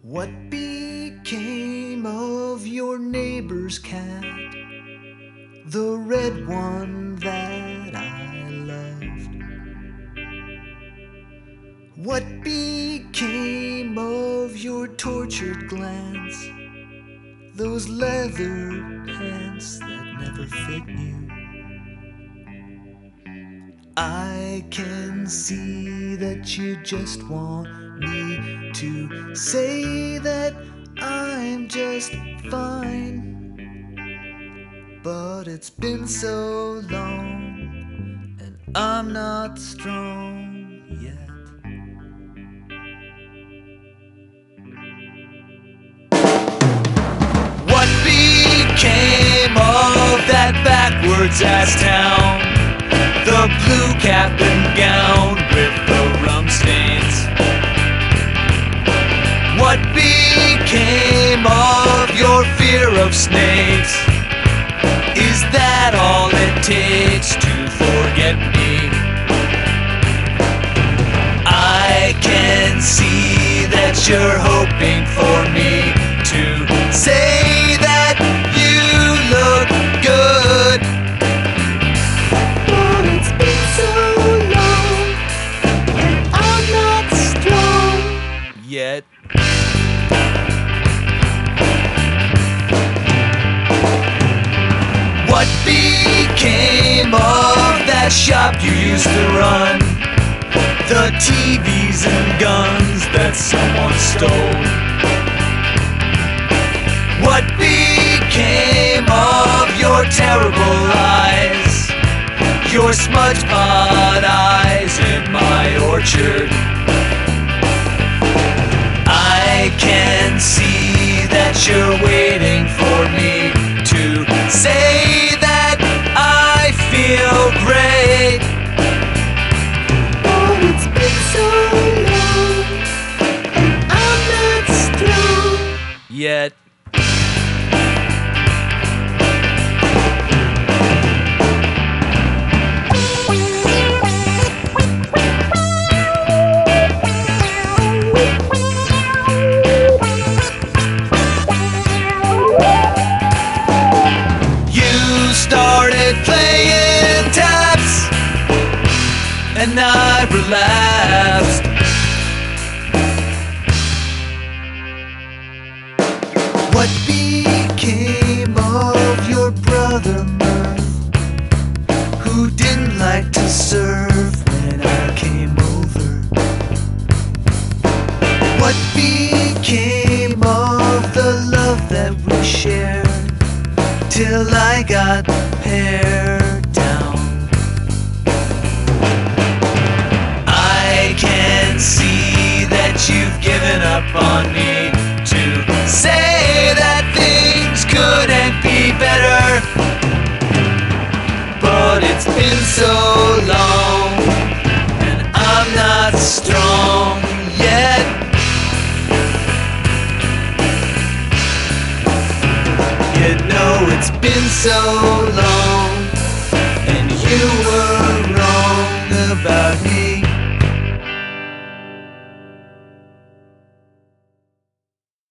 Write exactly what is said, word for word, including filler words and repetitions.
What became of your neighbor's cat, the red one that I loved? What became of your tortured glance, those leather pants that never fit you? I can see that you just want me to say that I'm just fine, but it's been so long and I'm not strong yet. What became of that backwards ass town? The blue cap and gown with the rum stains. What became of your fear of snakes? Is that all it takes to forget me? I can see that you're hoping for me to say that you look good, yet. What became of that shop you used to run? The T Vs and guns that someone stole. What became of your terrible eyes, your smudge pot eyes in my orchard? I can see that you're waiting for me to say that I feel great, but it's been so long and I'm not strong yet. Started playing taps and I relapsed. What became of your brother Murph, who didn't like to serve when I came over? What became of the love that we shared till I got hair down? I can see that you've given up on me to say that things couldn't be better, but it's been so long and I'm not strong yet. You know it's been so long and you were wrong about me.